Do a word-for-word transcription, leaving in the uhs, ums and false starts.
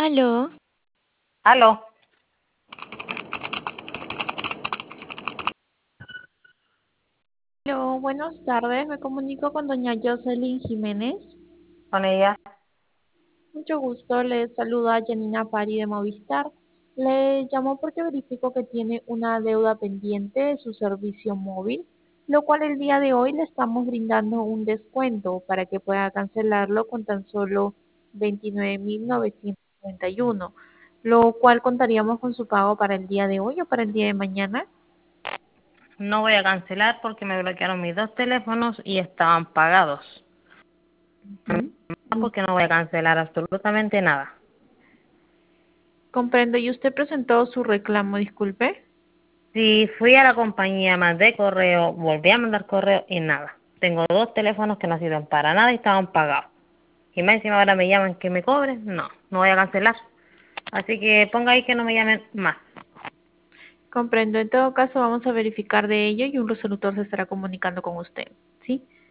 Aló. Aló, Aló, buenas tardes. Me comunico con doña Jocelyn Jiménez. con ella. Mucho gusto. Le saluda Janina Pari de Movistar. Le llamo porque verifico que tiene una deuda pendiente de su servicio móvil, lo cual el día de hoy le estamos brindando un descuento para que pueda cancelarlo con tan solo veintinueve mil novecientos noventa y uno, lo cual contaríamos con su pago para el día de hoy o para el día de mañana. No voy a cancelar porque me bloquearon mis dos teléfonos y estaban pagados. No, Ujú. porque no voy a cancelar absolutamente nada. Comprendo. ¿Y usted presentó su reclamo, disculpe? Si fui a la compañía, mandé correo, volví a mandar correo y nada. Tengo dos teléfonos que no sirven para nada y estaban pagados. Y más encima ahora me llaman que me cobren. No, no voy a cancelar. Así que ponga ahí que no me llamen más. Comprendo. En todo caso, vamos a verificar de ello y un resolutor se estará comunicando con usted. ¿Sí?